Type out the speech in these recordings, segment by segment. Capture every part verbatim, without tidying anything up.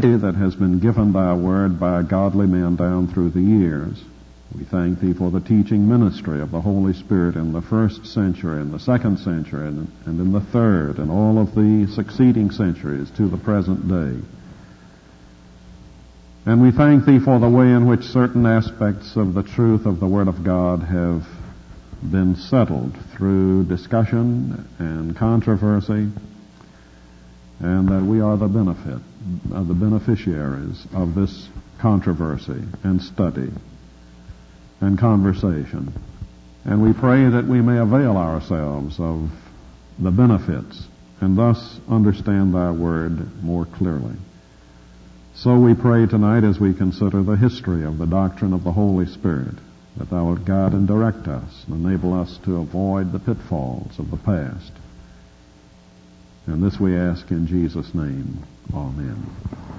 that has been given thy word by godly men down through the years. We thank thee for the teaching ministry of the Holy Spirit in the first century, in the second century, and, and in the third, and all of the succeeding centuries to the present day. And we thank thee for the way in which certain aspects of the truth of the Word of God have been settled through discussion and controversy, and that we are the benefit, uh, the beneficiaries of this controversy and study and conversation. And we pray that we may avail ourselves of the benefits and thus understand thy word more clearly. So we pray tonight as we consider the history of the doctrine of the Holy Spirit, that thou wilt guide and direct us and enable us to avoid the pitfalls of the past. And this we ask in Jesus' name. Amen.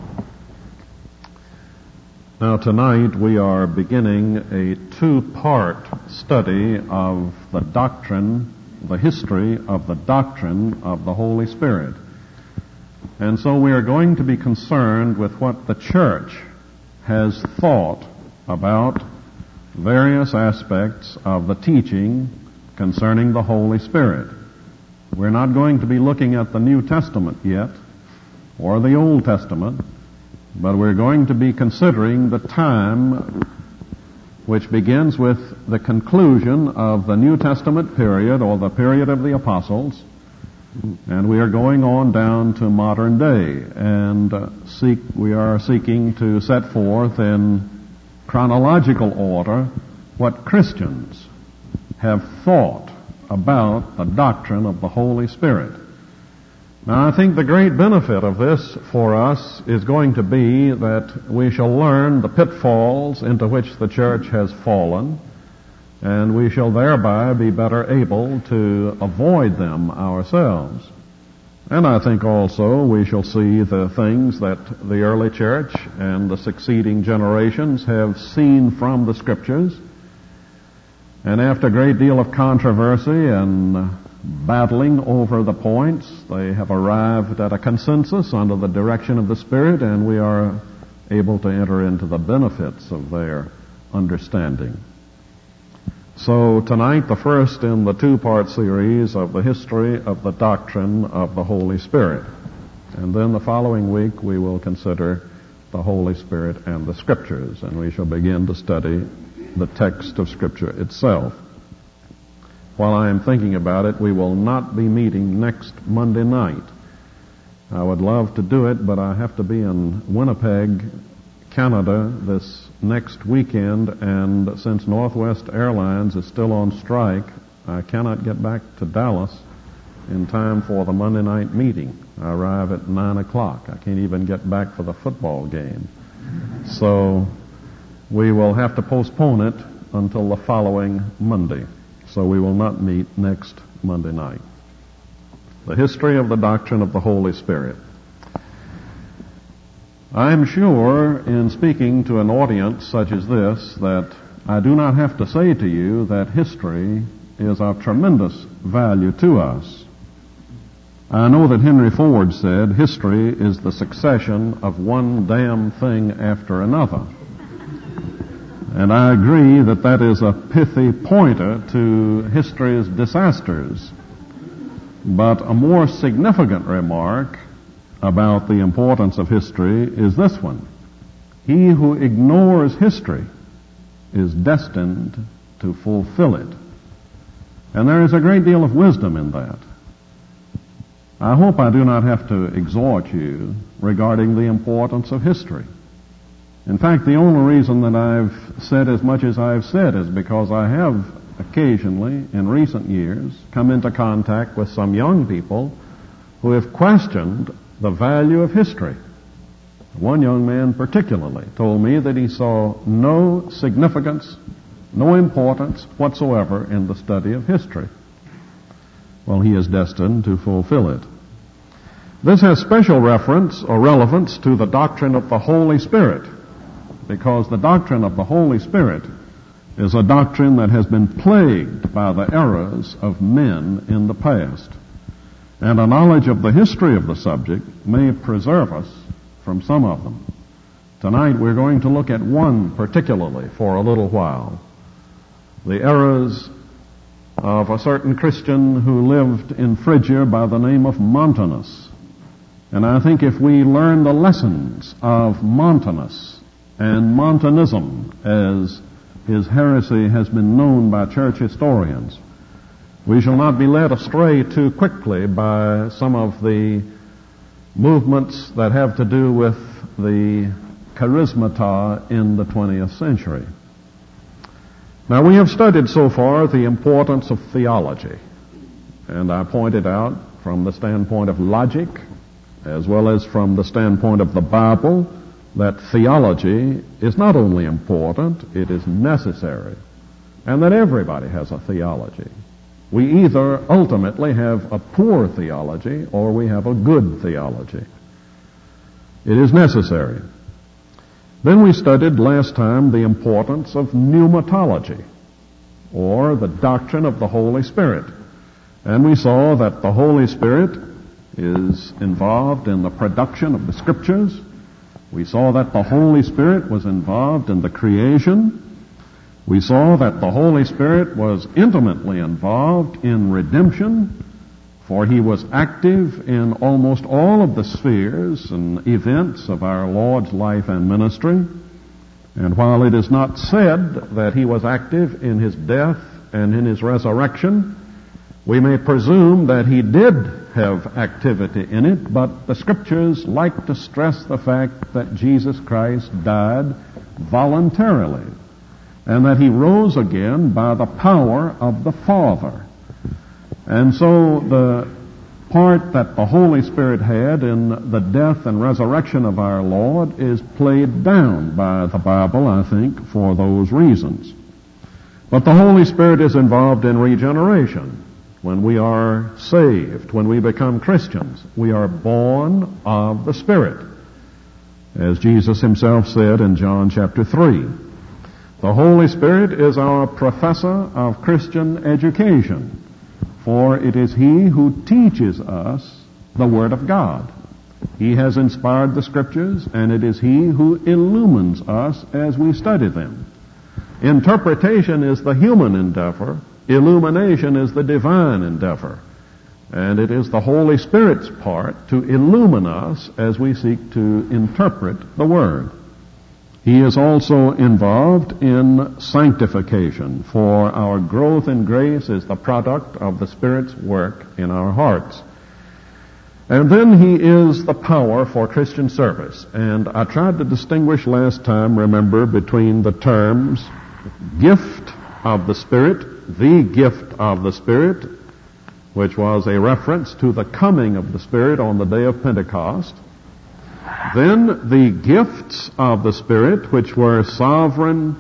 Now tonight we are beginning a two-part study of the doctrine, the history of the doctrine of the Holy Spirit. And so we are going to be concerned with what the church has thought about various aspects of the teaching concerning the Holy Spirit. We're not going to be looking at the New Testament yet, or the Old Testament, but we're going to be considering the time which begins with the conclusion of the New Testament period, or the period of the apostles, and we are going on down to modern day, and uh, seek we are seeking to set forth in chronological order what Christians have thought about the doctrine of the Holy Spirit. Now, I think the great benefit of this for us is going to be that we shall learn the pitfalls into which the church has fallen, and we shall thereby be better able to avoid them ourselves. And I think also we shall see the things that the early church and the succeeding generations have seen from the Scriptures. And after a great deal of controversy and battling over the points, they have arrived at a consensus under the direction of the Spirit, and we are able to enter into the benefits of their understanding. So tonight, the first in the two-part series of the history of the doctrine of the Holy Spirit. And then the following week we will consider the Holy Spirit and the Scriptures, and we shall begin to study the text of Scripture itself. While I am thinking about it, we will not be meeting next Monday night. I would love to do it, but I have to be in Winnipeg, Canada this next weekend, and since Northwest Airlines is still on strike, I cannot get back to Dallas in time for the Monday night meeting. I arrive at nine o'clock. I can't even get back for the football game. So we will have to postpone it until the following Monday. So we will not meet next Monday night. The history of the doctrine of the Holy Spirit. I am sure in speaking to an audience such as this that I do not have to say to you that history is of tremendous value to us. I know that Henry Ford said history is the succession of one damn thing after another. And I agree that that is a pithy pointer to history's disasters. But a more significant remark about the importance of history is this one. He who ignores history is destined to fulfill it. And there is a great deal of wisdom in that. I hope I do not have to exhort you regarding the importance of history. In fact, the only reason that I've said as much as I've said is because I have occasionally, in recent years, come into contact with some young people who have questioned the value of history. One young man particularly told me that he saw no significance, no importance whatsoever in the study of history. Well, he is destined to fulfill it. This has special reference or relevance to the doctrine of the Holy Spirit, because the doctrine of the Holy Spirit is a doctrine that has been plagued by the errors of men in the past. And a knowledge of the history of the subject may preserve us from some of them. Tonight we're going to look at one particularly for a little while. The errors of a certain Christian who lived in Phrygia by the name of Montanus. And I think if we learn the lessons of Montanus and Montanism, as his heresy has been known by church historians, we shall not be led astray too quickly by some of the movements that have to do with the charismata in the twentieth century. Now, we have studied so far the importance of theology, and I pointed out from the standpoint of logic as well as from the standpoint of the Bible that theology is not only important, it is necessary, and that everybody has a theology. We either ultimately have a poor theology or we have a good theology. It is necessary. Then we studied last time the importance of pneumatology, or the doctrine of the Holy Spirit. And we saw that the Holy Spirit is involved in the production of the Scriptures. We saw that the Holy Spirit was involved in the creation. We saw that the Holy Spirit was intimately involved in redemption, for he was active in almost all of the spheres and events of our Lord's life and ministry. And while it is not said that he was active in his death and in his resurrection, we may presume that he did have activity in it, but the Scriptures like to stress the fact that Jesus Christ died voluntarily, and that he rose again by the power of the Father. And so the part that the Holy Spirit had in the death and resurrection of our Lord is played down by the Bible, I think, for those reasons. But the Holy Spirit is involved in regeneration. When we are saved, when we become Christians, we are born of the Spirit, as Jesus himself said in John chapter three. The Holy Spirit is our professor of Christian education, for it is he who teaches us the Word of God. He has inspired the Scriptures, and it is he who illumines us as we study them. Interpretation is the human endeavor. Illumination is the divine endeavor. And it is the Holy Spirit's part to illumine us as we seek to interpret the Word. He is also involved in sanctification, for our growth in grace is the product of the Spirit's work in our hearts. And then he is the power for Christian service. And I tried to distinguish last time, remember, between the terms gift of the Spirit, the gift of the Spirit, which was a reference to the coming of the Spirit on the day of Pentecost. Then the gifts of the Spirit, which were sovereign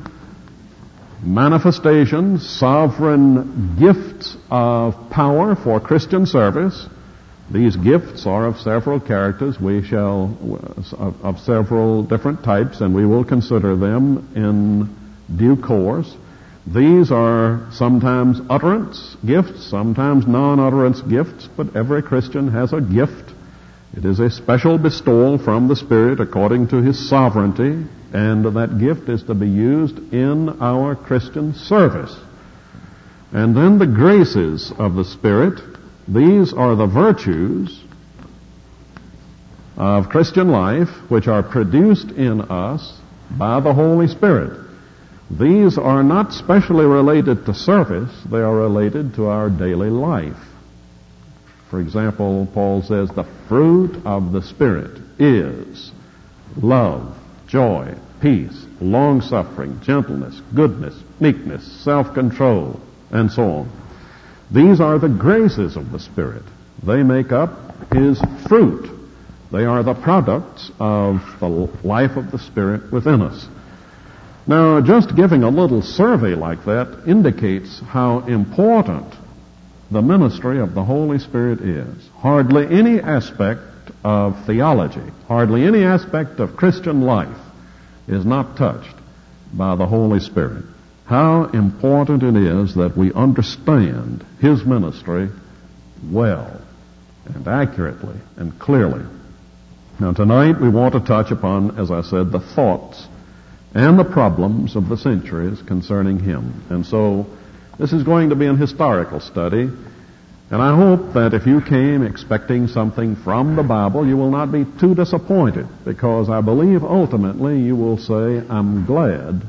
manifestations, sovereign gifts of power for Christian service. These gifts are of several characters. We shall, of, of several different types, and we will consider them in due course. These are sometimes utterance gifts, sometimes non-utterance gifts, but every Christian has a gift. It is a special bestowal from the Spirit according to His sovereignty, and that gift is to be used in our Christian service. And then the graces of the Spirit. These are the virtues of Christian life which are produced in us by the Holy Spirit. These are not specially related to service, they are related to our daily life. For example, Paul says the fruit of the Spirit is love, joy, peace, long-suffering, gentleness, goodness, meekness, self-control, and so on. These are the graces of the Spirit. They make up His fruit. They are the products of the life of the Spirit within us. Now, just giving a little survey like that indicates how important the ministry of the Holy Spirit is. Hardly any aspect of theology, hardly any aspect of Christian life is not touched by the Holy Spirit. How important it is that we understand His ministry well and accurately and clearly. Now tonight we want to touch upon, as I said, the thoughts and the problems of the centuries concerning him. And so this is going to be an historical study, and I hope that if you came expecting something from the Bible, you will not be too disappointed, because I believe ultimately you will say, I'm glad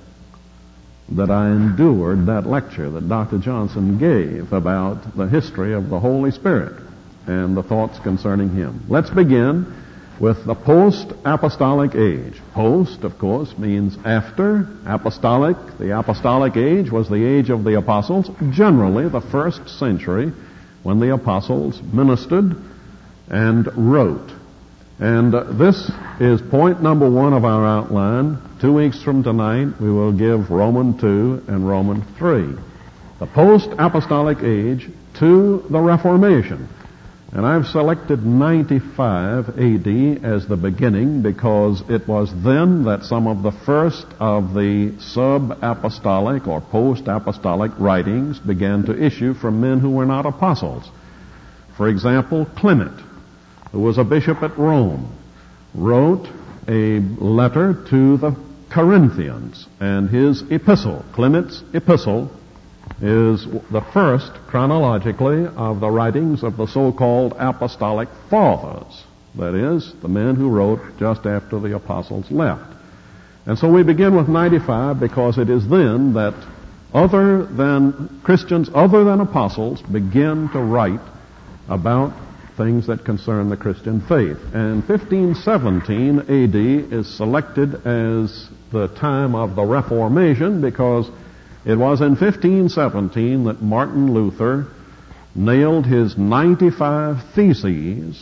that I endured that lecture that Doctor Johnson gave about the history of the Holy Spirit and the thoughts concerning him. Let's begin with the post-apostolic age. Post, of course, means after. Apostolic, the apostolic age was the age of the apostles, generally the first century when the apostles ministered and wrote. And uh, this is point number one of our outline. Two weeks from tonight, we will give Romans two and Romans three. The post-apostolic age to the Reformation. And I've selected ninety-five A D as the beginning because it was then that some of the first of the sub-apostolic or post-apostolic writings began to issue from men who were not apostles. For example, Clement, who was a bishop at Rome, wrote a letter to the Corinthians, and his epistle, Clement's epistle, is the first chronologically of the writings of the so-called apostolic fathers. That is, the men who wrote just after the apostles left. And so we begin with ninety-five because it is then that other than Christians, other than apostles, begin to write about things that concern the Christian faith. And fifteen seventeen A D is selected as the time of the Reformation because it was in fifteen seventeen that Martin Luther nailed his ninety-five theses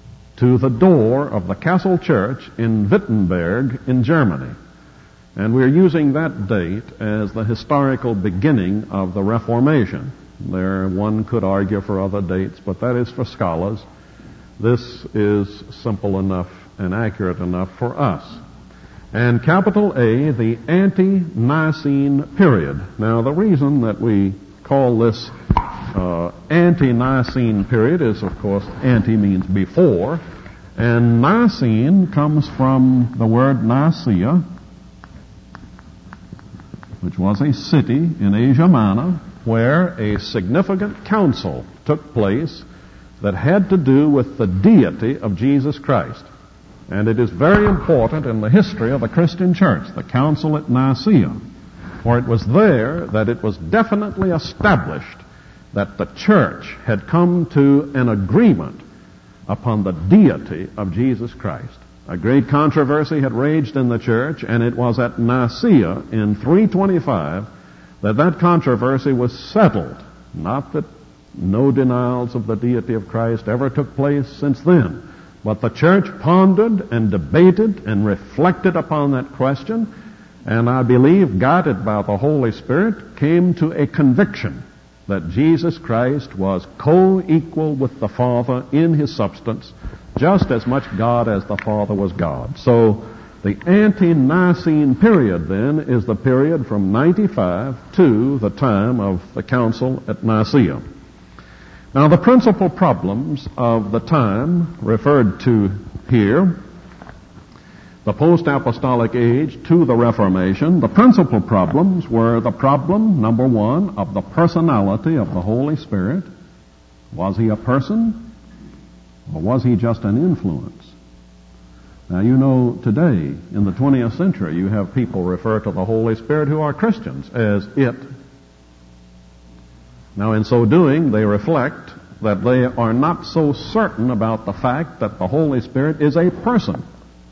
to the door of the Castle Church in Wittenberg in Germany. And we're using that date as the historical beginning of the Reformation. There, one could argue for other dates, but that is for scholars. This is simple enough and accurate enough for us. And capital A, the ante-Nicene period. Now, the reason that we call this uh, ante-Nicene period is, of course, ante means before, and Nicene comes from the word Nicaea, which was a city in Asia Minor where a significant council took place that had to do with the deity of Jesus Christ. And it is very important in the history of the Christian church, the council at Nicaea, for it was there that it was definitely established that the church had come to an agreement upon the deity of Jesus Christ. A great controversy had raged in the church, and it was at Nicaea in three twenty-five that that controversy was settled. Not that no denials of the deity of Christ ever took place since then, but the church pondered and debated and reflected upon that question, and I believe, guided by the Holy Spirit, came to a conviction that Jesus Christ was co-equal with the Father in his substance, just as much God as the Father was God. So the ante-Nicene period, then, is the period from ninety-five to the time of the council at Nicaea. Now, the principal problems of the time referred to here, the post-apostolic age to the Reformation, the principal problems were the problem, number one, of the personality of the Holy Spirit. Was he a person, or was he just an influence? Now, you know, today, in the twentieth century, you have people refer to the Holy Spirit who are Christians as it. Now, in so doing, they reflect that they are not so certain about the fact that the Holy Spirit is a person.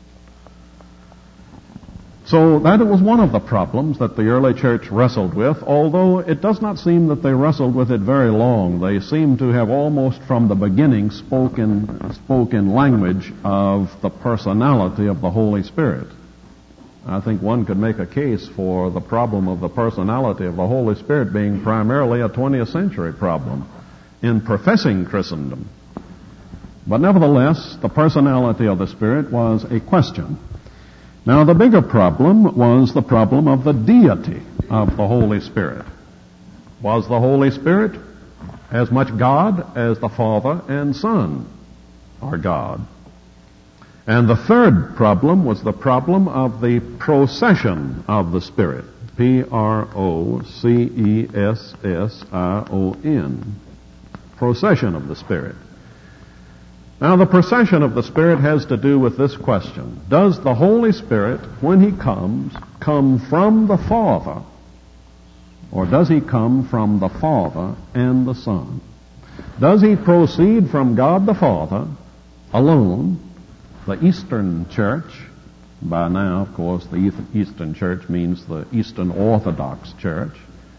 So that was one of the problems that the early church wrestled with, although it does not seem that they wrestled with it very long. They seem to have almost from the beginning spoken, spoken language of the personality of the Holy Spirit. I think one could make a case for the problem of the personality of the Holy Spirit being primarily a twentieth century problem in professing Christendom. But nevertheless, the personality of the Spirit was a question. Now, the bigger problem was the problem of the deity of the Holy Spirit. Was the Holy Spirit as much God as the Father and Son are God? And the third problem was the problem of the procession of the Spirit. P R O C E S S I O N. Procession of the Spirit. Now, the procession of the Spirit has to do with this question. Does the Holy Spirit, when He comes, come from the Father, or does He come from the Father and the Son? Does He proceed from God the Father alone? The Eastern Church, by now, of course, the Eastern Church means the Eastern Orthodox Church.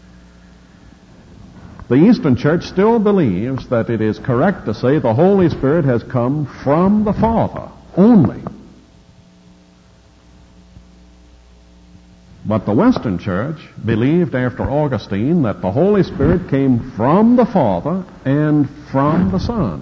The Eastern Church still believes that it is correct to say the Holy Spirit has come from the Father only. But the Western Church believed after Augustine that the Holy Spirit came from the Father and from the Son.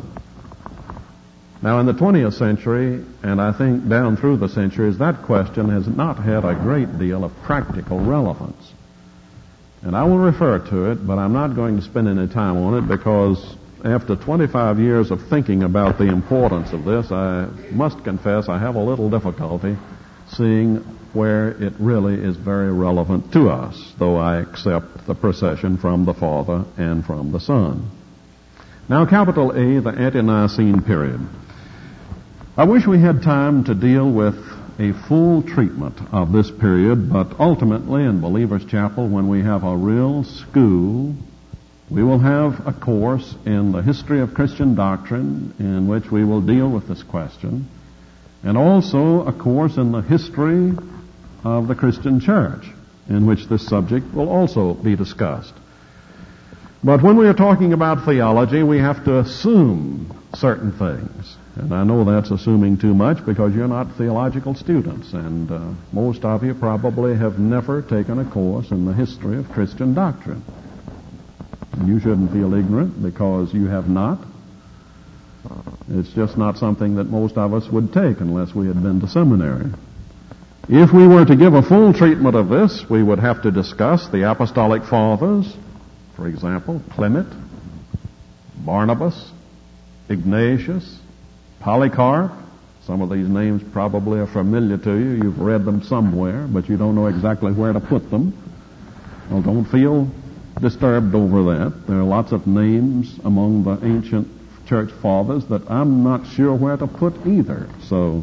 Now, in the twentieth century, and I think down through the centuries, that question has not had a great deal of practical relevance. And I will refer to it, but I'm not going to spend any time on it because after twenty-five years of thinking about the importance of this, I must confess I have a little difficulty seeing where it really is very relevant to us, though I accept the procession from the Father and from the Son. Now, capital A, the Ante-Nicene period. I wish we had time to deal with a full treatment of this period, but ultimately in Believer's Chapel, when we have a real school, we will have a course in the history of Christian doctrine in which we will deal with this question, and also a course in the history of the Christian church in which this subject will also be discussed. But when we are talking about theology, we have to assume certain things. And I know that's assuming too much because you're not theological students, and uh, most of you probably have never taken a course in the history of Christian doctrine. And you shouldn't feel ignorant because you have not. It's just not something that most of us would take unless we had been to seminary. If we were to give a full treatment of this, we would have to discuss the Apostolic Fathers, for example, Clement, Barnabas, Ignatius, Polycarp. Some of these names probably are familiar to you. You've read them somewhere, but you don't know exactly where to put them. Well, don't feel disturbed over that. There are lots of names among the ancient church fathers that I'm not sure where to put either. So,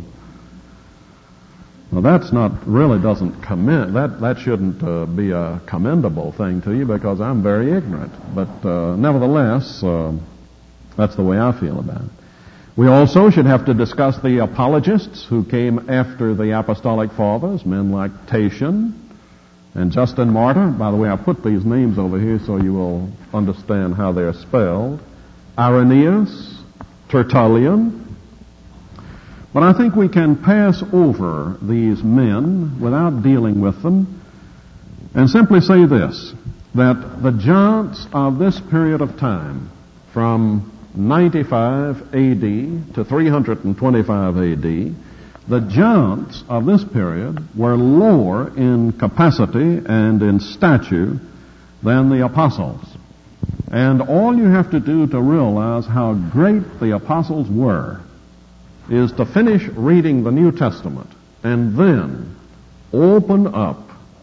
well, that's not really doesn't commend that. That shouldn't uh, be a commendable thing to you because I'm very ignorant. But uh, nevertheless, uh, that's the way I feel about it. We also should have to discuss the apologists who came after the Apostolic Fathers, men like Tatian and Justin Martyr. By the way, I put these names over here so you will understand how they're spelled. Irenaeus, Tertullian. But I think we can pass over these men without dealing with them and simply say this, that the giants of this period of time, from ninety-five A D to three hundred twenty-five A D, the giants of this period were lower in capacity and in stature than the apostles. And all you have to do to realize how great the apostles were is to finish reading the New Testament and then open up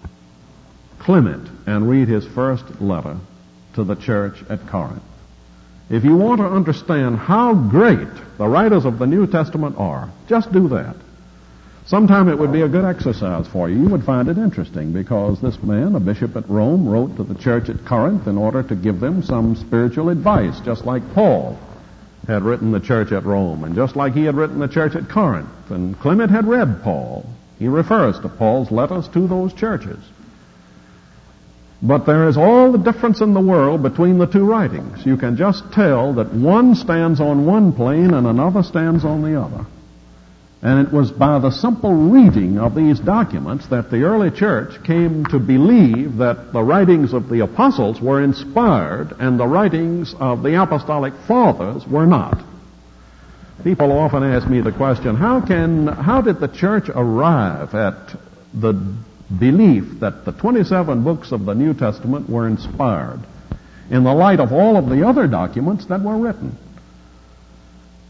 Clement and read his first letter to the church at Corinth. If you want to understand how great the writers of the New Testament are, just do that. Sometime it would be a good exercise for you. You would find it interesting because this man, a bishop at Rome, wrote to the church at Corinth in order to give them some spiritual advice, just like Paul had written the church at Rome, and just like he had written the church at Corinth. And Clement had read Paul. He refers to Paul's letters to those churches. But there is all the difference in the world between the two writings. You can just tell that one stands on one plane and another stands on the other. And it was by the simple reading of these documents that the early church came to believe that the writings of the apostles were inspired and the writings of the apostolic fathers were not. People often ask me the question, how can, how did the church arrive at the belief that the twenty-seven books of the New Testament were inspired in the light of all of the other documents that were written?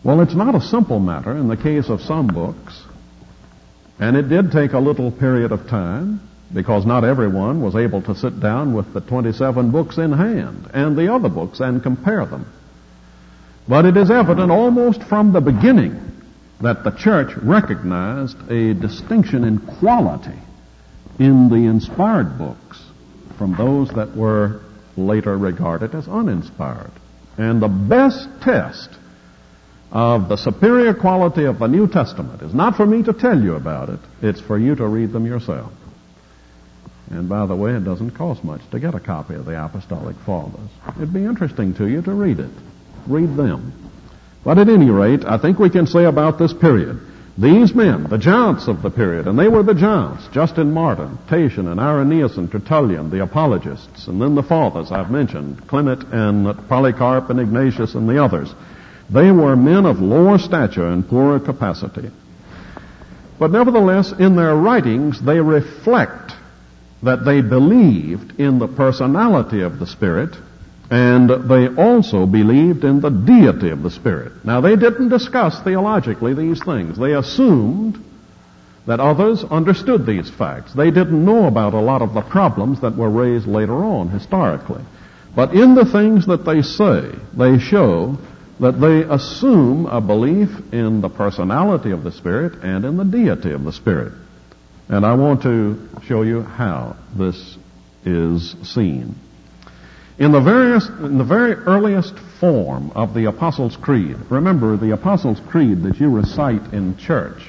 Well, it's not a simple matter in the case of some books, and it did take a little period of time, because not everyone was able to sit down with the twenty-seven books in hand and the other books and compare them. But it is evident almost from the beginning that the church recognized a distinction in quality in the inspired books from those that were later regarded as uninspired. And the best test of the superior quality of the New Testament is not for me to tell you about it, it's for you to read them yourself. And by the way, it doesn't cost much to get a copy of the Apostolic Fathers. It'd be interesting to you to read it. Read them. But at any rate, I think we can say about this period, these men, the giants of the period, and they were the giants, Justin Martyr, Tatian, and Irenaeus, and Tertullian, the apologists, and then the fathers I've mentioned, Clement and Polycarp and Ignatius and the others. They were men of lower stature and poorer capacity. But nevertheless, in their writings, they reflect that they believed in the personality of the Spirit, and they also believed in the deity of the Spirit. Now, they didn't discuss theologically these things. They assumed that others understood these facts. They didn't know about a lot of the problems that were raised later on historically. But in the things that they say, they show that they assume a belief in the personality of the Spirit and in the deity of the Spirit. And I want to show you how this is seen. In the, various, in the very earliest form of the Apostles' Creed, remember the Apostles' Creed that you recite in church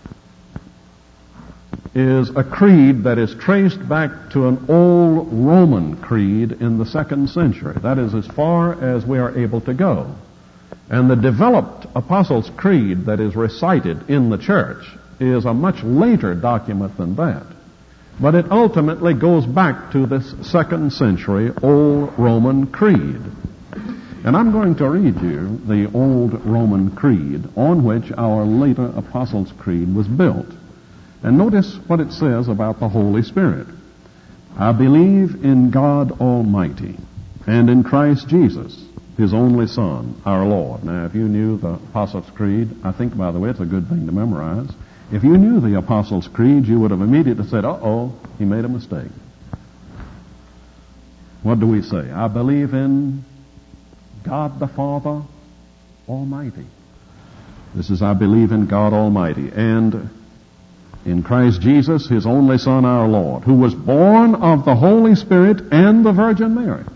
is a creed that is traced back to an old Roman creed in the second century. That is as far as we are able to go. And the developed Apostles' Creed that is recited in the church is a much later document than that. But it ultimately goes back to this second century old Roman creed. And I'm going to read you the old Roman creed on which our later Apostles' Creed was built. And notice what it says about the Holy Spirit. I believe in God Almighty and in Christ Jesus, His only Son, our Lord. Now, if you knew the Apostles' Creed, I think, by the way, it's a good thing to memorize. If you knew the Apostles' Creed, you would have immediately said, uh-oh, he made a mistake. What do we say? I believe in God the Father Almighty. This is, I believe in God Almighty. And in Christ Jesus, His only Son, our Lord, who was born of the Holy Spirit and the Virgin Mary.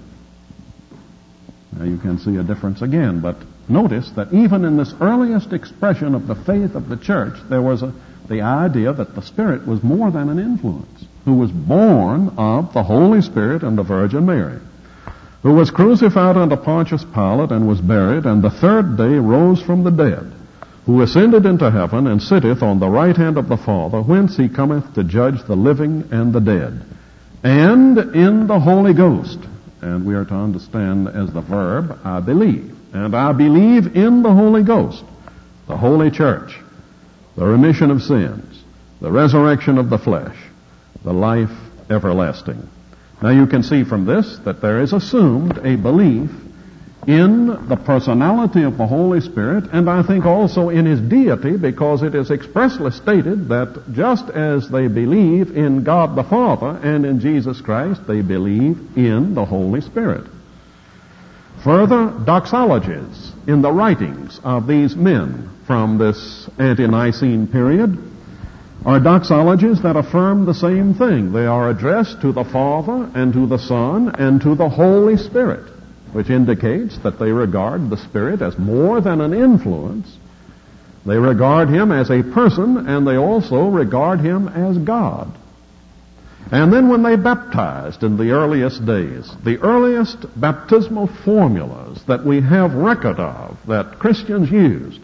Now you can see a difference again, but notice that even in this earliest expression of the faith of the church, there was a, the idea that the Spirit was more than an influence, who was born of the Holy Spirit and the Virgin Mary, who was crucified under Pontius Pilate and was buried, and the third day rose from the dead, who ascended into heaven and sitteth on the right hand of the Father, whence He cometh to judge the living and the dead, and in the Holy Ghost. And we are to understand as the verb, I believe. And I believe in the Holy Ghost, the Holy Church, the remission of sins, the resurrection of the flesh, the life everlasting. Now you can see from this that there is assumed a belief in the personality of the Holy Spirit, and I think also in His deity, because it is expressly stated that just as they believe in God the Father and in Jesus Christ, they believe in the Holy Spirit. Further, doxologies in the writings of these men from this ante-Nicene period are doxologies that affirm the same thing. They are addressed to the Father and to the Son and to the Holy Spirit, which indicates that they regard the Spirit as more than an influence. They regard Him as a person, and they also regard Him as God. And then when they baptized in the earliest days, the earliest baptismal formulas that we have record of that Christians used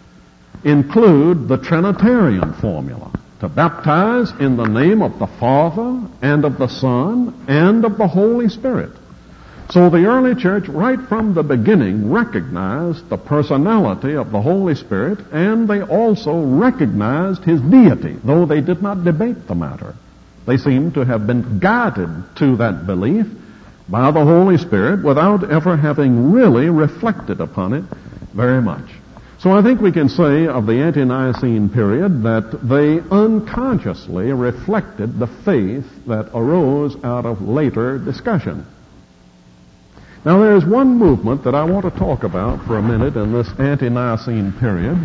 include the Trinitarian formula, to baptize in the name of the Father and of the Son and of the Holy Spirit. So the early church, right from the beginning, recognized the personality of the Holy Spirit, and they also recognized His deity, though they did not debate the matter. They seem to have been guided to that belief by the Holy Spirit without ever having really reflected upon it very much. So I think we can say of the ante-Nicene period that they unconsciously reflected the faith that arose out of later discussion. Now there is one movement that I want to talk about for a minute in this ante-Nicene period,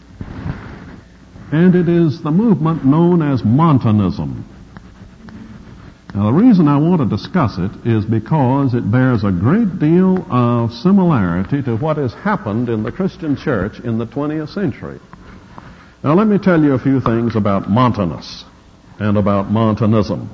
and it is the movement known as Montanism. Now, the reason I want to discuss it is because it bears a great deal of similarity to what has happened in the Christian church in the twentieth century. Now, let me tell you a few things about Montanus and about Montanism.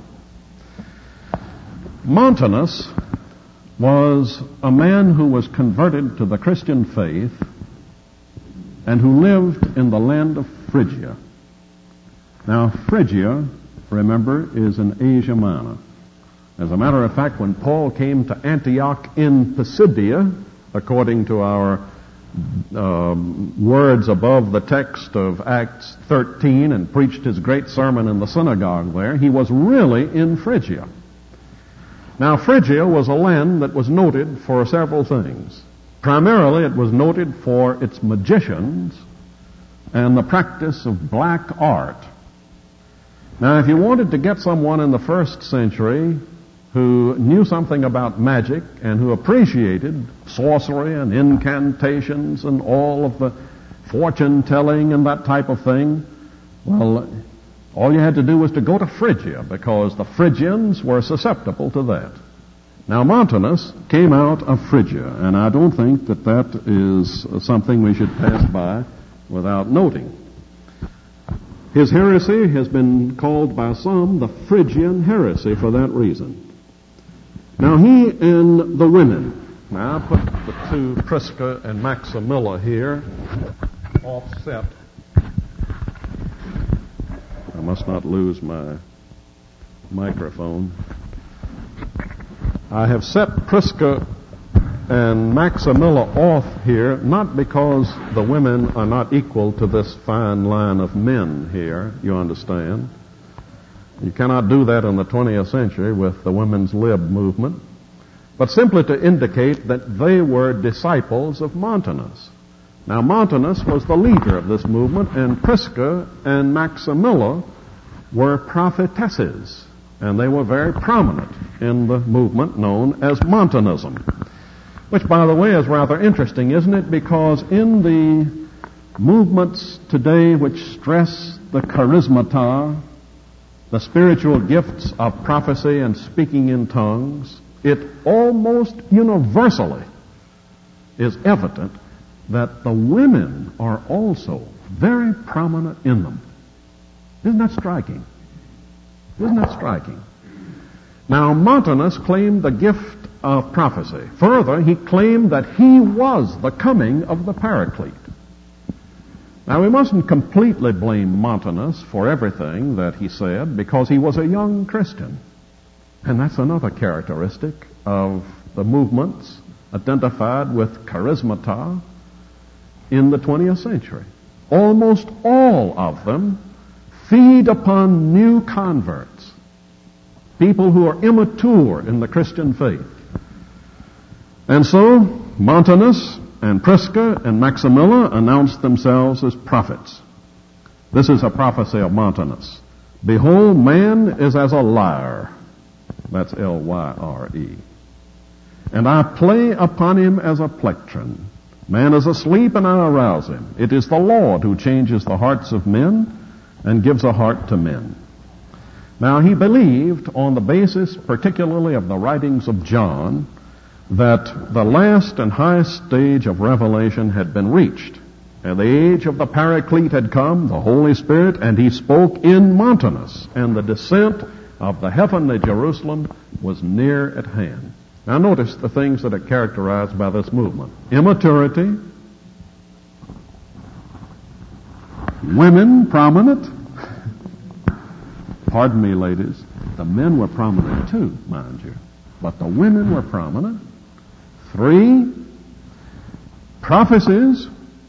Montanus was a man who was converted to the Christian faith and who lived in the land of Phrygia. Now, Phrygia, remember, is in Asia Minor. As a matter of fact, when Paul came to Antioch in Pisidia, according to our um, words above the text of Acts thirteen, and preached his great sermon in the synagogue there, he was really in Phrygia. Now, Phrygia was a land that was noted for several things. Primarily, it was noted for its magicians and the practice of black art. Now, if you wanted to get someone in the first century who knew something about magic and who appreciated sorcery and incantations and all of the fortune-telling and that type of thing, well, all you had to do was to go to Phrygia, because the Phrygians were susceptible to that. Now, Montanus came out of Phrygia, and I don't think that that is something we should pass by without noting. His heresy has been called by some the Phrygian heresy for that reason. Now, he and the women. Now, I put the two, Prisca and Maximilla, here, offset. I must not lose my microphone. I have set Prisca and Maximilla off here, not because the women are not equal to this fine line of men here, you understand. You cannot do that in the twentieth century with the women's lib movement, but simply to indicate that they were disciples of Montanus. Now, Montanus was the leader of this movement, and Prisca and Maximilla were prophetesses, and they were very prominent in the movement known as Montanism. Which, by the way, is rather interesting, isn't it? Because in the movements today which stress the charismata, the spiritual gifts of prophecy and speaking in tongues, it almost universally is evident that the women are also very prominent in them. Isn't that striking? Isn't that striking? Now, Montanus claimed the gift of prophecy. Further, he claimed that he was the coming of the Paraclete. Now, we mustn't completely blame Montanus for everything that he said, because he was a young Christian. And that's another characteristic of the movements identified with charismata in the twentieth century. Almost all of them feed upon new converts, people who are immature in the Christian faith. And so, Montanus and Prisca and Maximilla announced themselves as prophets. This is a prophecy of Montanus. Behold, man is as a lyre. That's L Y R E. And I play upon him as a plectron. Man is asleep and I arouse him. It is the Lord who changes the hearts of men and gives a heart to men. Now, he believed, on the basis particularly of the writings of John, that the last and highest stage of revelation had been reached. And the age of the Paraclete had come, the Holy Spirit, and he spoke in Montanus, and the descent of the heavenly Jerusalem was near at hand. Now notice the things that are characterized by this movement. Immaturity, women prominent. Pardon me, ladies, the men were prominent too, mind you, but the women were prominent. Three, prophecies,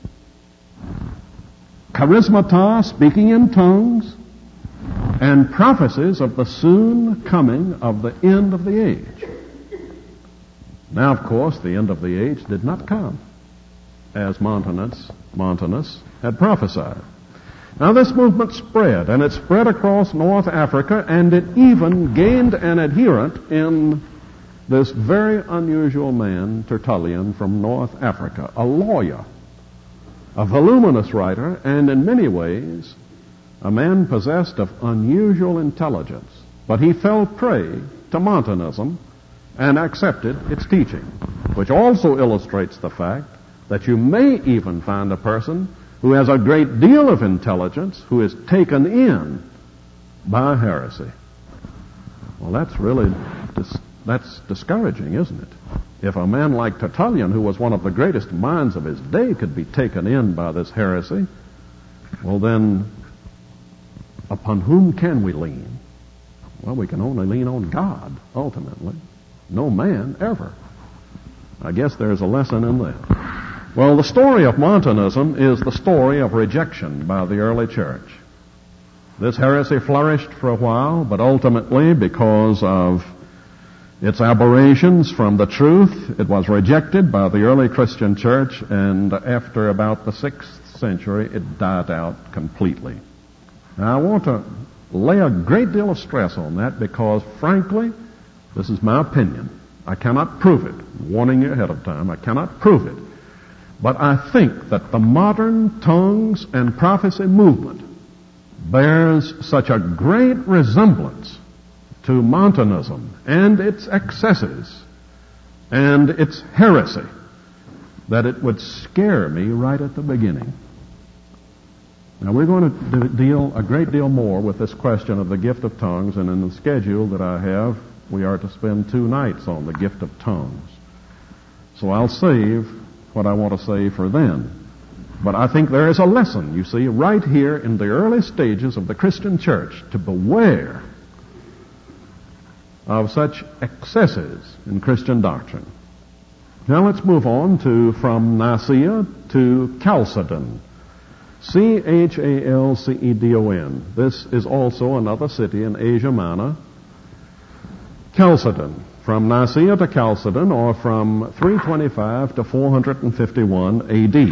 charismata, speaking in tongues, and prophecies of the soon coming of the end of the age. Now, of course, the end of the age did not come. as Montanus, Montanus had prophesied. Now this movement spread, and it spread across North Africa, and it even gained an adherent in this very unusual man, Tertullian, from North Africa, a lawyer, a voluminous writer, and in many ways a man possessed of unusual intelligence. But he fell prey to Montanism and accepted its teaching, which also illustrates the fact that you may even find a person who has a great deal of intelligence who is taken in by heresy. Well, that's really dis- that's discouraging, isn't it? If a man like Tertullian, who was one of the greatest minds of his day, could be taken in by this heresy, well then, upon whom can we lean? Well, we can only lean on God, ultimately. No man ever. I guess there's a lesson in that. Well, the story of Montanism is the story of rejection by the early church. This heresy flourished for a while, but ultimately, because of its aberrations from the truth, it was rejected by the early Christian church, and after about the sixth century, it died out completely. Now, I want to lay a great deal of stress on that because, frankly, this is my opinion. I cannot prove it. I'm warning you ahead of time, I cannot prove it. But I think that the modern tongues and prophecy movement bears such a great resemblance to Montanism and its excesses and its heresy that it would scare me right at the beginning. Now, we're going to deal a great deal more with this question of the gift of tongues, and in the schedule that I have, we are to spend two nights on the gift of tongues. So I'll save what I want to say for then. But I think there is a lesson, you see, right here in the early stages of the Christian church to beware of such excesses in Christian doctrine. Now let's move on to from Nicaea to Chalcedon. C H A L C E D O N. This is also another city in Asia Minor. Chalcedon. From Nicaea to Chalcedon, or from three twenty-five to four fifty-one A D.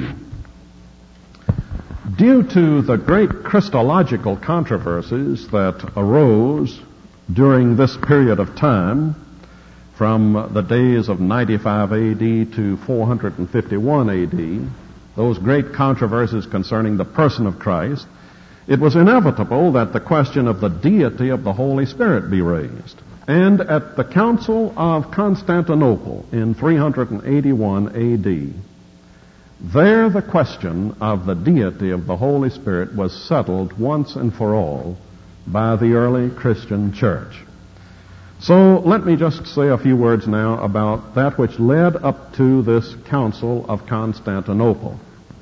Due to the great Christological controversies that arose during this period of time, from the days of ninety-five A D to four fifty-one A D, those great controversies concerning the person of Christ, it was inevitable that the question of the deity of the Holy Spirit be raised. And at the Council of Constantinople in three eighty-one A D, there the question of the deity of the Holy Spirit was settled once and for all by the early Christian church. So let me just say a few words now about that which led up to this Council of Constantinople.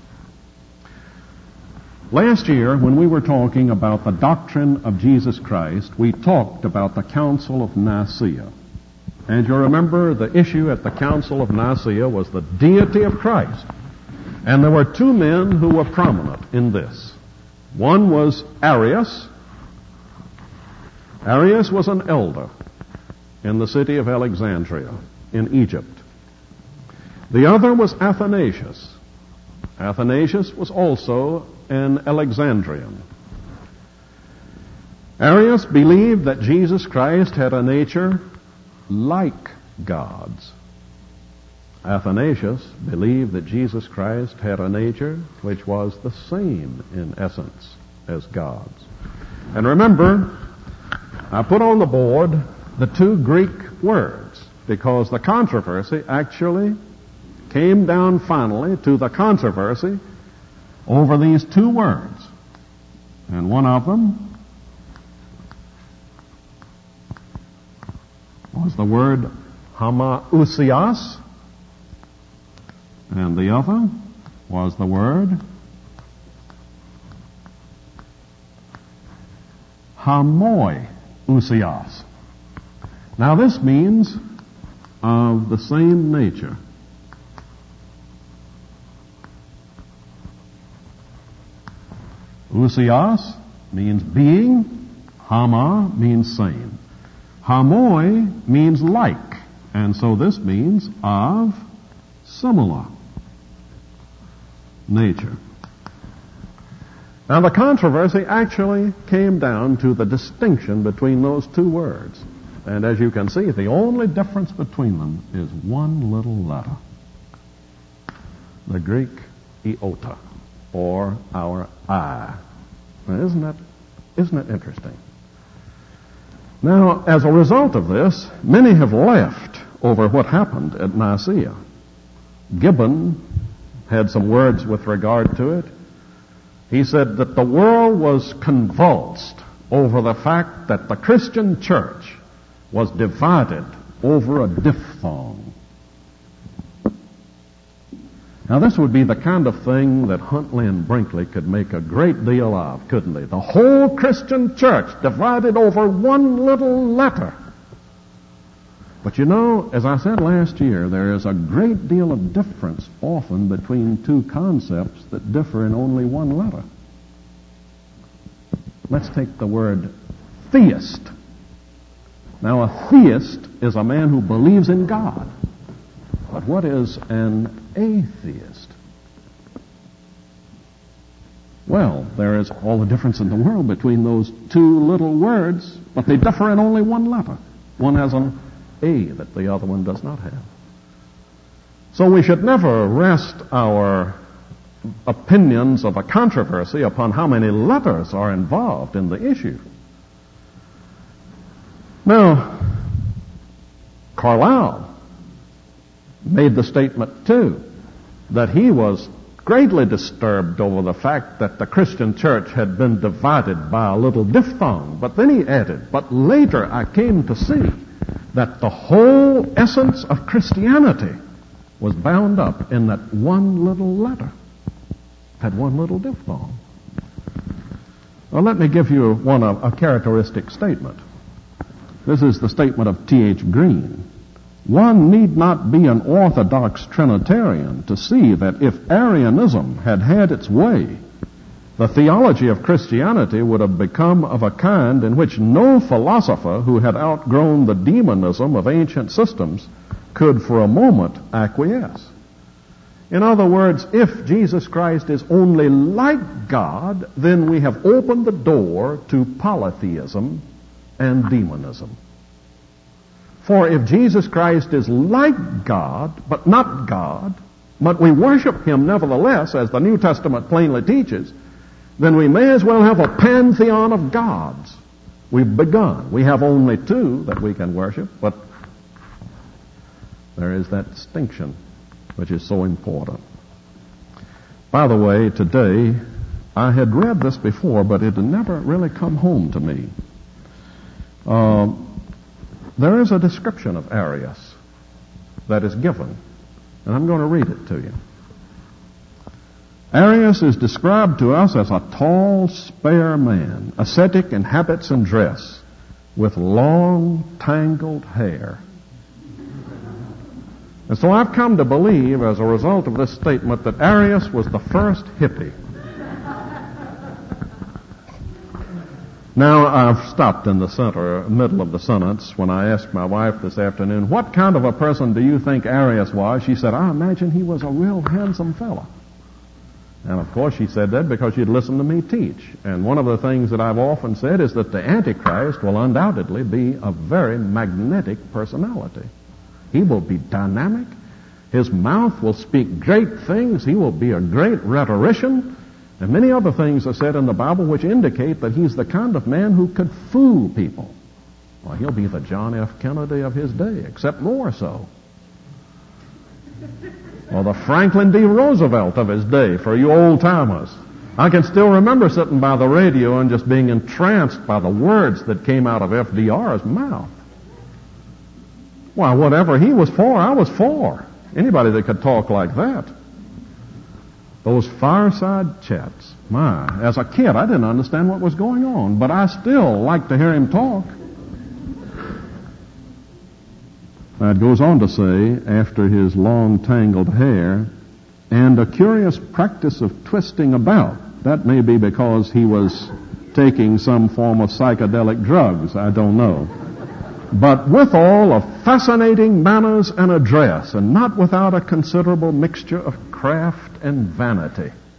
Last year, when we were talking about the doctrine of Jesus Christ, we talked about the Council of Nicaea. And you remember the issue at the Council of Nicaea was the deity of Christ. And there were two men who were prominent in this. One was Arius. Arius was an elder in the city of Alexandria in Egypt. The other was Athanasius. Athanasius was also an Alexandrian. Arius believed that Jesus Christ had a nature like God's. Athanasius believed that Jesus Christ had a nature which was the same in essence as God's. And remember, I put on the board the two Greek words because the controversy actually came down finally to the controversy over these two words. And one of them was the word homoousios, and the other was the word homoousios. Now this means of the same nature. Ousios means being, homo means same. Homoi means like, and so this means of similar. nature. Now, the controversy actually came down to the distinction between those two words. And as you can see, the only difference between them is one little letter. The Greek iota, or our I. Now, isn't that, isn't that interesting? Now, as a result of this, many have laughed over what happened at Nicaea. Gibbon had some words with regard to it. He said that the world was convulsed over the fact that the Christian church was divided over a diphthong. Now, this would be the kind of thing that Huntley and Brinkley could make a great deal of, couldn't they? The whole Christian church divided over one little letter. But you know, as I said last year, there is a great deal of difference often between two concepts that differ in only one letter. Let's take the word theist. Now, a theist is a man who believes in God. But what is an atheist? Well, there is all the difference in the world between those two little words, but they differ in only one letter. One has an A that the other one does not have. So we should never rest our opinions of a controversy upon how many letters are involved in the issue. Now, Carlyle made the statement, too, that he was greatly disturbed over the fact that the Christian church had been divided by a little diphthong. But then he added, but later I came to see that the whole essence of Christianity was bound up in that one little letter, that one little diphthong. Well, let me give you one of a characteristic statement. This is the statement of T H Green. One need not be an orthodox Trinitarian to see that if Arianism had had its way, the theology of Christianity would have become of a kind in which no philosopher who had outgrown the demonism of ancient systems could for a moment acquiesce. In other words, if Jesus Christ is only like God, then we have opened the door to polytheism and demonism. For if Jesus Christ is like God, but not God, but we worship Him nevertheless, as the New Testament plainly teaches, then we may as well have a pantheon of gods. We've begun. We have only two that we can worship, but there is that distinction which is so important. By the way, today, I had read this before, but it had never really come home to me. Uh, there is a description of Arius that is given, and I'm going to read it to you. Arius is described to us as a tall, spare man, ascetic in habits and dress, with long, tangled hair. And so I've come to believe, as a result of this statement, that Arius was the first hippie. Now, I've stopped in the center, middle of the sentence when I asked my wife this afternoon, what kind of a person do you think Arius was? She said, I imagine he was a real handsome fella. And of course she said that because she'd listened to me teach. And one of the things that I've often said is that the Antichrist will undoubtedly be a very magnetic personality. He will be dynamic. His mouth will speak great things. He will be a great rhetorician. And many other things are said in the Bible which indicate that he's the kind of man who could fool people. Well, he'll be the John F. Kennedy of his day, except more so. Or the Franklin D. Roosevelt of his day, for you old-timers. I can still remember sitting by the radio and just being entranced by the words that came out of F D R's mouth. Why, whatever he was for, I was for. Anybody that could talk like that. Those fireside chats. My, as a kid, I didn't understand what was going on, but I still like to hear him talk. Now, it goes on to say, after his long tangled hair, and a curious practice of twisting about. That may be because he was taking some form of psychedelic drugs, I don't know. But withal of fascinating manners and address, and not without a considerable mixture of craft and vanity.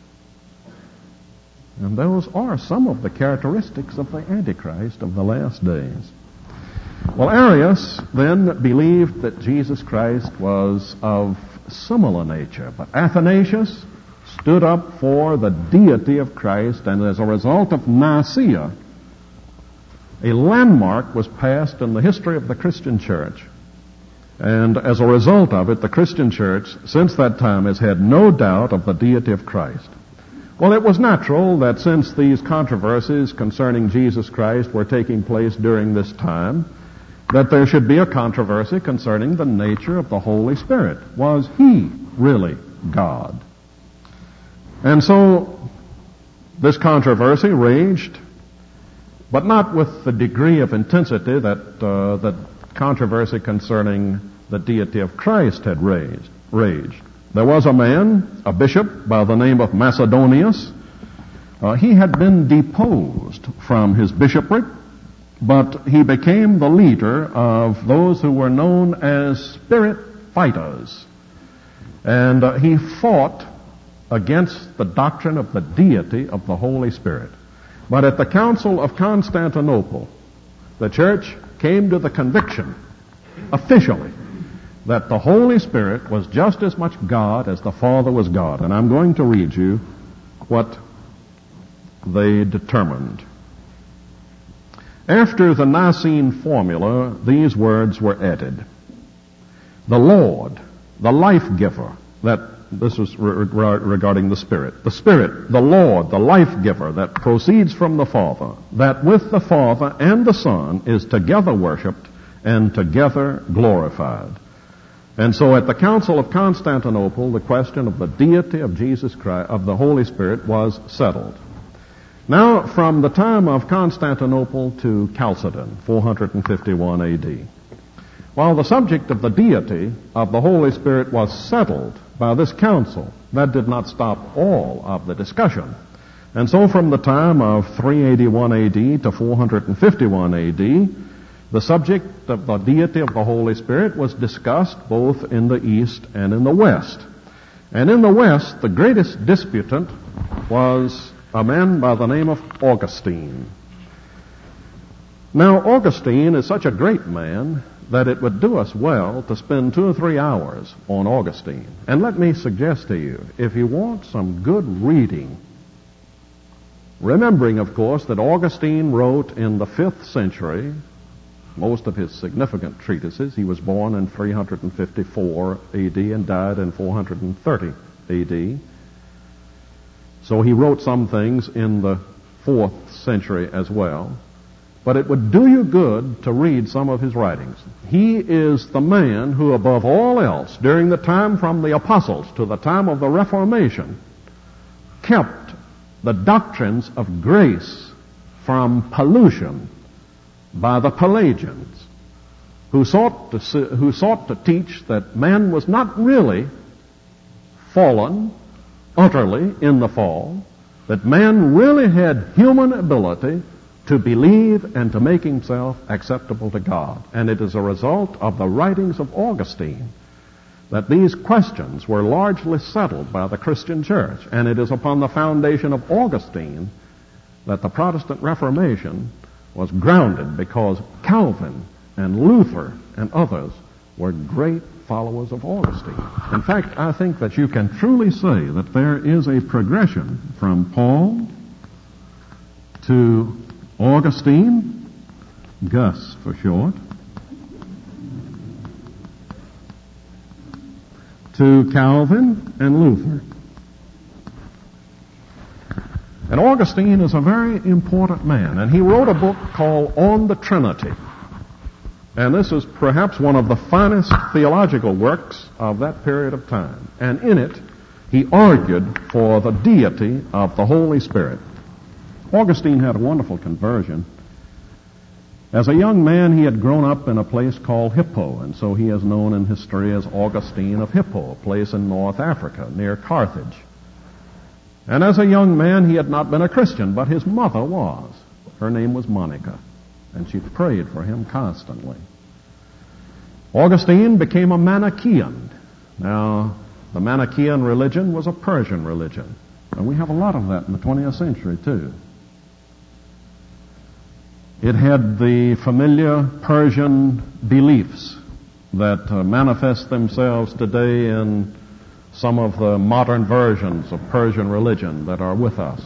And those are some of the characteristics of the Antichrist of the last days. Well, Arius then believed that Jesus Christ was of similar nature, but Athanasius stood up for the deity of Christ, and as a result of Nicaea, a landmark was passed in the history of the Christian church. And as a result of it, the Christian church, since that time, has had no doubt of the deity of Christ. Well, it was natural that since these controversies concerning Jesus Christ were taking place during this time, that there should be a controversy concerning the nature of the Holy Spirit. Was He really God? And so this controversy raged, but not with the degree of intensity that uh, that controversy concerning the deity of Christ had raised, raged. There was a man, a bishop by the name of Macedonius. Uh, he had been deposed from his bishopric, but he became the leader of those who were known as spirit fighters. And uh, he fought against the doctrine of the deity of the Holy Spirit. But at the Council of Constantinople, the church came to the conviction, officially, that the Holy Spirit was just as much God as the Father was God. And I'm going to read you what they determined. After the Nicene formula, these words were added. The Lord, the life giver, that this is re- re- regarding the Spirit. The Spirit, the Lord, the life giver that proceeds from the Father, that with the Father and the Son is together worshipped and together glorified. And so at the Council of Constantinople, the question of the deity of Jesus Christ, of the Holy Spirit, was settled. Now, from the time of Constantinople to Chalcedon, four fifty-one A D, while the subject of the deity of the Holy Spirit was settled by this council, that did not stop all of the discussion. And so from the time of three eighty-one A D to four fifty-one A D, the subject of the deity of the Holy Spirit was discussed both in the East and in the West. And in the West, the greatest disputant was a man by the name of Augustine. Now, Augustine is such a great man that it would do us well to spend two or three hours on Augustine. And let me suggest to you, if you want some good reading, remembering, of course, that Augustine wrote in the fifth century most of his significant treatises. He was born in three fifty-four A D and died in four thirty A D. So he wrote some things in the fourth century as well. But it would do you good to read some of his writings. He is the man who, above all else, during the time from the apostles to the time of the Reformation, kept the doctrines of grace from pollution by the Pelagians, who sought to, who sought to teach that man was not really fallen utterly in the fall, that man really had human ability to believe and to make himself acceptable to God. And it is a result of the writings of Augustine that these questions were largely settled by the Christian church. And it is upon the foundation of Augustine that the Protestant Reformation was grounded, because Calvin and Luther and others were great followers of Augustine. In fact, I think that you can truly say that there is a progression from Paul to Augustine, Gus for short, to Calvin and Luther. And Augustine is a very important man, and he wrote a book called On the Trinity. And this is perhaps one of the finest theological works of that period of time. And in it, he argued for the deity of the Holy Spirit. Augustine had a wonderful conversion. As a young man, he had grown up in a place called Hippo, and so he is known in history as Augustine of Hippo, a place in North Africa near Carthage. And as a young man, he had not been a Christian, but his mother was. Her name was Monica, and she prayed for him constantly. Augustine became a Manichaean. Now, the Manichaean religion was a Persian religion. And we have a lot of that in the twentieth century, too. It had the familiar Persian beliefs that uh, manifest themselves today in some of the modern versions of Persian religion that are with us.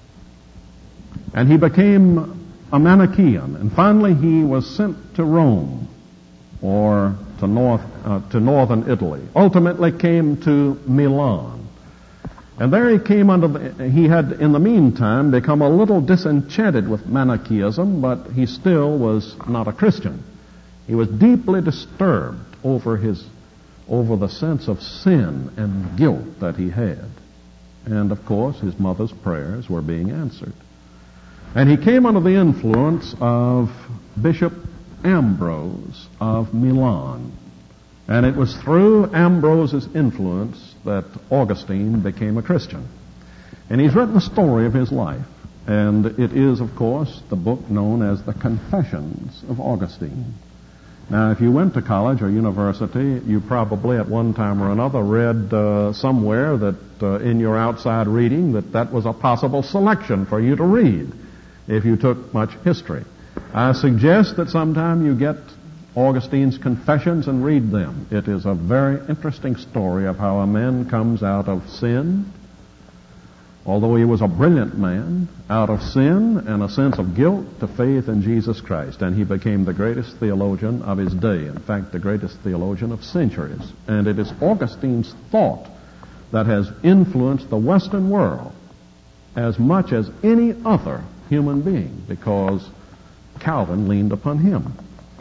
And he became a Manichaean, and finally he was sent to Rome, or to north uh, to northern Italy. Ultimately came to Milan. And there he came under the, he had in the meantime become a little disenchanted with Manichaeism, but he still was not a Christian. He was deeply disturbed over his over the sense of sin and guilt that he had. And of course his mother's prayers were being answered. And he came under the influence of Bishop Ambrose of Milan. And it was through Ambrose's influence that Augustine became a Christian. And he's written a story of his life. And it is, of course, the book known as the Confessions of Augustine. Now, if you went to college or university, you probably at one time or another read uh, somewhere that uh, in your outside reading that that was a possible selection for you to read if you took much history. I suggest that sometime you get Augustine's Confessions and read them. It is a very interesting story of how a man comes out of sin, although he was a brilliant man, out of sin and a sense of guilt to faith in Jesus Christ. And he became the greatest theologian of his day. In fact, the greatest theologian of centuries. And it is Augustine's thought that has influenced the Western world as much as any other human being, because Calvin leaned upon him.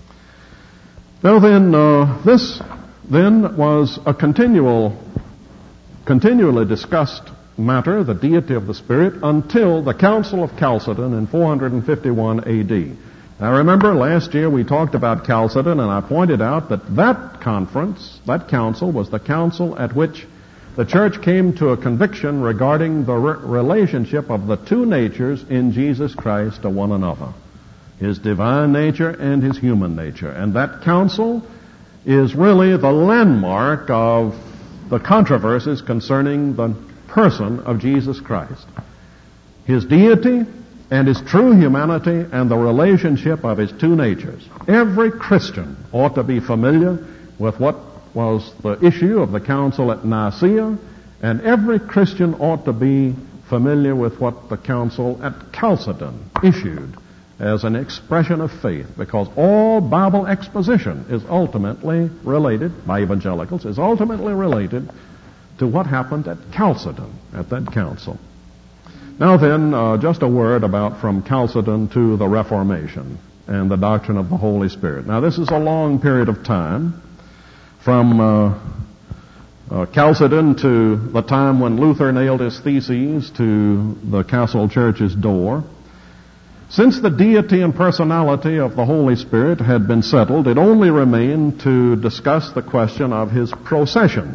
Now then, uh, this then was a continual, continually discussed matter, the deity of the Spirit, until the Council of Chalcedon in four fifty-one A D. Now remember, last year we talked about Chalcedon, and I pointed out that that conference, that council, was the council at which the church came to a conviction regarding the re- relationship of the two natures in Jesus Christ to one another. His divine nature and his human nature. And that council is really the landmark of the controversies concerning the person of Jesus Christ. His deity and his true humanity and the relationship of his two natures. Every Christian ought to be familiar with what was the issue of the council at Nicaea, and every Christian ought to be familiar with what the council at Chalcedon issued as an expression of faith, because all Bible exposition is ultimately related, by evangelicals, is ultimately related to what happened at Chalcedon, at that council. Now then, uh, just a word about from Chalcedon to the Reformation and the doctrine of the Holy Spirit. Now this is a long period of time, from uh, uh, Chalcedon to the time when Luther nailed his theses to the Castle Church's door. Since the deity and personality of the Holy Spirit had been settled, it only remained to discuss the question of his procession.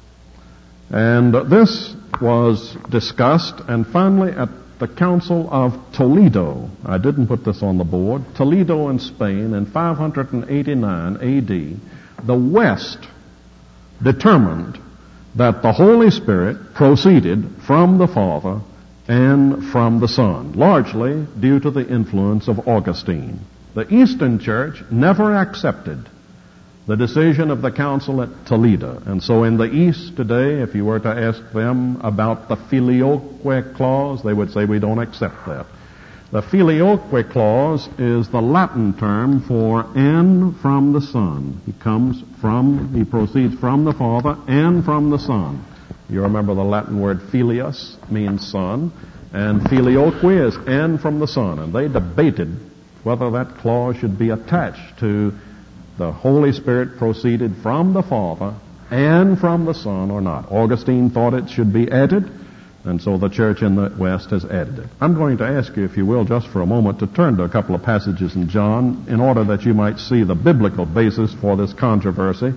And this was discussed, and finally at the Council of Toledo, I didn't put this on the board, Toledo in Spain in five eighty-nine A D, the West determined that the Holy Spirit proceeded from the Father and from the Son, largely due to the influence of Augustine. The Eastern Church never accepted the decision of the council at Toledo. And so in the East today, if you were to ask them about the filioque clause, they would say we don't accept that. The filioque clause is the Latin term for and from the Son. He comes from, he proceeds from the Father and from the Son. You remember the Latin word filius means son, and filioque is and from the Son. And they debated whether that clause should be attached to the Holy Spirit proceeded from the Father and from the Son or not. Augustine thought it should be added, and so the church in the West has added it. I'm going to ask you, if you will, just for a moment, to turn to a couple of passages in John in order that you might see the biblical basis for this controversy,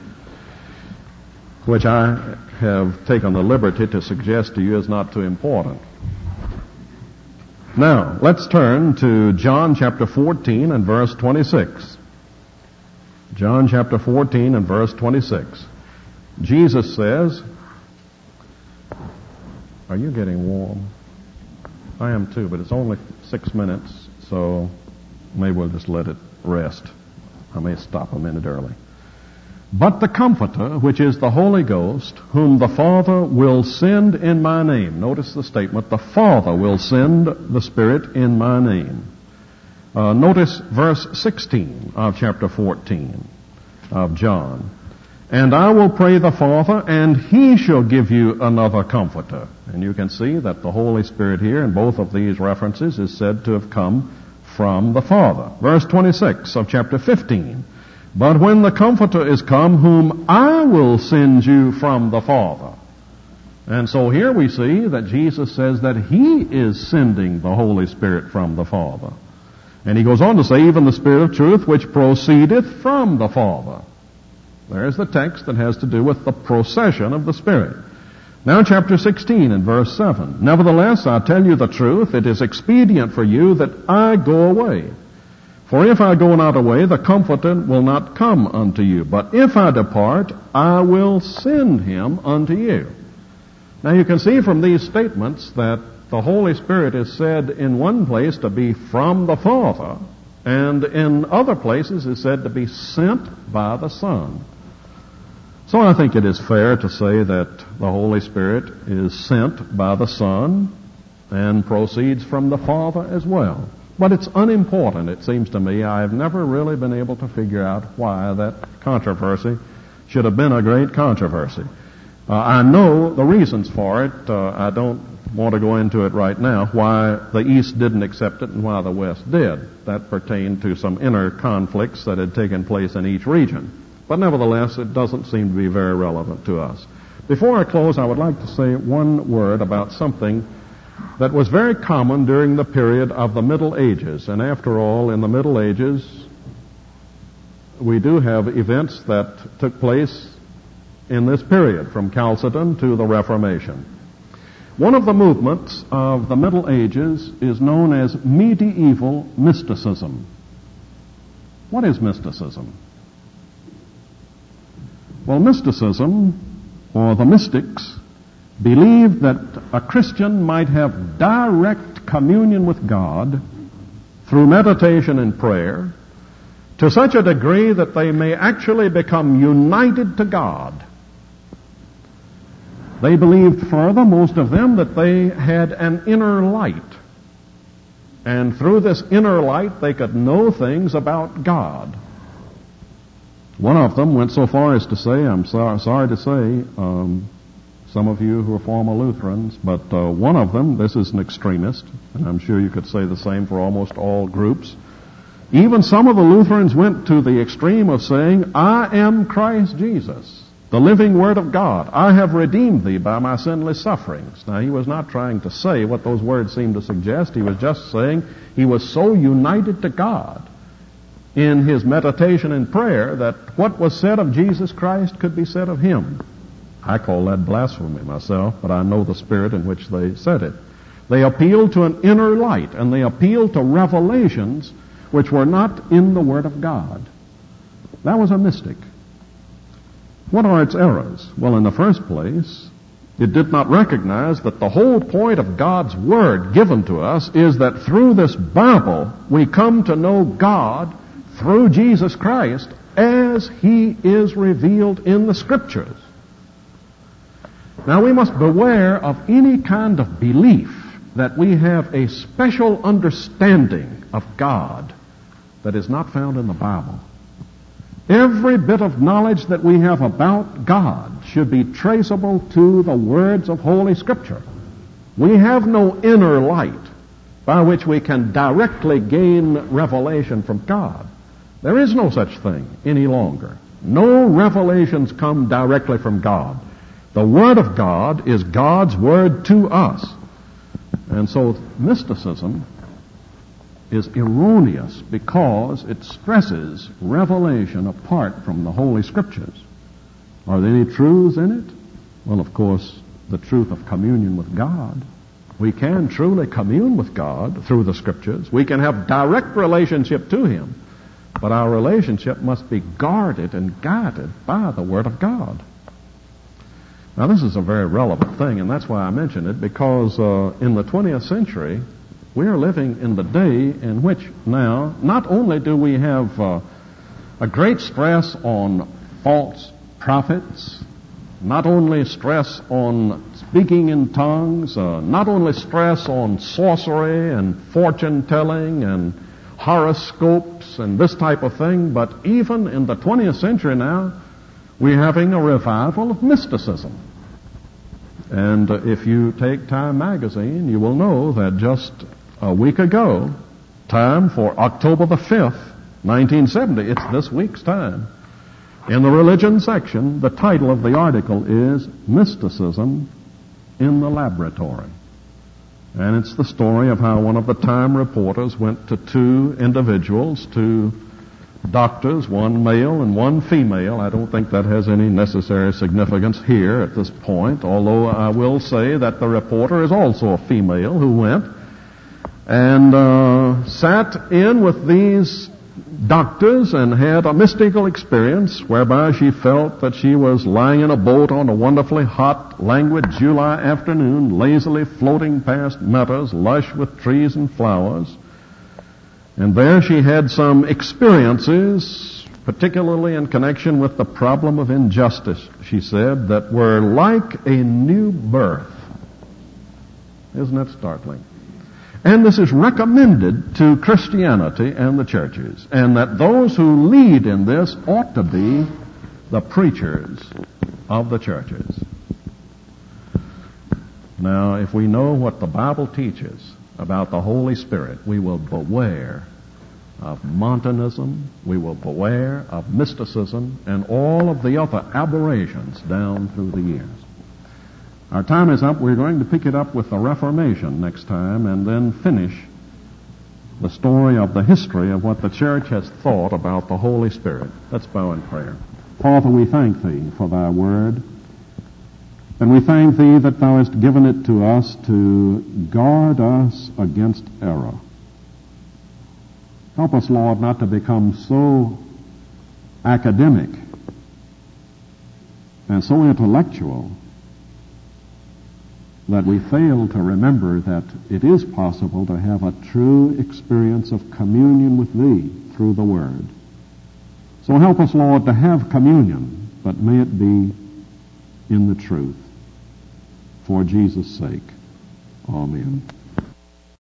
which I have taken the liberty to suggest to you is not too important. Now, let's turn to John chapter fourteen and verse twenty-six. John chapter fourteen and verse twenty-six. Jesus says, Are you getting warm? I am too, but it's only six minutes, so maybe we'll just let it rest. I may stop a minute early. But the Comforter, which is the Holy Ghost, whom the Father will send in my name. Notice the statement, the Father will send the Spirit in my name. Uh, notice verse sixteen of chapter fourteen of John. And I will pray the Father, and He shall give you another Comforter. And you can see that the Holy Spirit here in both of these references is said to have come from the Father. Verse twenty-six of chapter fifteen. But when the Comforter is come, whom I will send you from the Father. And so here we see that Jesus says that He is sending the Holy Spirit from the Father. And He goes on to say, even the Spirit of truth, which proceedeth from the Father. There's the text that has to do with the procession of the Spirit. Now chapter sixteen and verse seven. Nevertheless, I tell you the truth, it is expedient for you that I go away. For if I go not away, the Comforter will not come unto you. But if I depart, I will send him unto you. Now you can see from these statements that the Holy Spirit is said in one place to be from the Father, and in other places is said to be sent by the Son. So I think it is fair to say that the Holy Spirit is sent by the Son and proceeds from the Father as well. But it's unimportant, it seems to me. I have never really been able to figure out why that controversy should have been a great controversy. Uh, I know the reasons for it. Uh, I don't want to go into it right now, why the East didn't accept it and why the West did. That pertained to some inner conflicts that had taken place in each region. But nevertheless, it doesn't seem to be very relevant to us. Before I close, I would like to say one word about something that was very common during the period of the Middle Ages. And after all, in the Middle Ages, we do have events that took place in this period, from Chalcedon to the Reformation. One of the movements of the Middle Ages is known as medieval mysticism. What is mysticism? Well, mysticism, or the mystics, believed that a Christian might have direct communion with God through meditation and prayer to such a degree that they may actually become united to God. They believed further, most of them, that they had an inner light. And through this inner light, they could know things about God. One of them went so far as to say, I'm so, sorry to say, um, some of you who are former Lutherans, but uh, one of them, this is an extremist, and I'm sure you could say the same for almost all groups. Even some of the Lutherans went to the extreme of saying, I am Christ Jesus, the living Word of God. I have redeemed thee by my sinless sufferings. Now, he was not trying to say what those words seem to suggest. He was just saying he was so united to God in his meditation and prayer that what was said of Jesus Christ could be said of him. I call that blasphemy myself, but I know the spirit in which they said it. They appealed to an inner light, and they appealed to revelations which were not in the Word of God. That was a mystic. What are its errors? Well, in the first place, it did not recognize that the whole point of God's Word given to us is that through this Bible we come to know God through Jesus Christ as He is revealed in the Scriptures. Now, we must beware of any kind of belief that we have a special understanding of God that is not found in the Bible. Every bit of knowledge that we have about God should be traceable to the words of Holy Scripture. We have no inner light by which we can directly gain revelation from God. There is no such thing any longer. No revelations come directly from God. The Word of God is God's Word to us. And so mysticism is erroneous because it stresses revelation apart from the Holy Scriptures. Are there any truths in it? Well, of course, the truth of communion with God. We can truly commune with God through the Scriptures. We can have direct relationship to Him. But our relationship must be guarded and guided by the Word of God. Now, this is a very relevant thing, and that's why I mention it, because uh, in the twentieth century, we are living in the day in which now, not only do we have uh, a great stress on false prophets, not only stress on speaking in tongues, uh, not only stress on sorcery and fortune-telling and horoscopes and this type of thing, but even in the twentieth century now, we're having a revival of mysticism. And uh, if you take Time magazine, you will know that just a week ago, Time for October the fifth, nineteen seventy, it's this week's Time, in the religion section, the title of the article is Mysticism in the Laboratory. And it's the story of how one of the Time reporters went to two individuals, two doctors, one male and one female. I don't think that has any necessary significance here at this point, although I will say that the reporter is also a female who went and uh, sat in with these doctors and had a mystical experience whereby she felt that she was lying in a boat on a wonderfully hot, languid July afternoon, lazily floating past meadows lush with trees and flowers. And there she had some experiences, particularly in connection with the problem of injustice, she said, that were like a new birth. Isn't that startling? And this is recommended to Christianity and the churches, and that those who lead in this ought to be the preachers of the churches. Now, if we know what the Bible teaches about the Holy Spirit, we will beware of Montanism, we will beware of mysticism, and all of the other aberrations down through the years. Our time is up. We're going to pick it up with the Reformation next time and then finish the story of the history of what the church has thought about the Holy Spirit. Let's bow in prayer. Father, we thank Thee for Thy word, and we thank Thee that Thou hast given it to us to guard us against error. Help us, Lord, not to become so academic and so intellectual that we fail to remember that it is possible to have a true experience of communion with Thee through the Word. So help us, Lord, to have communion, but may it be in the truth. For Jesus' sake. Amen.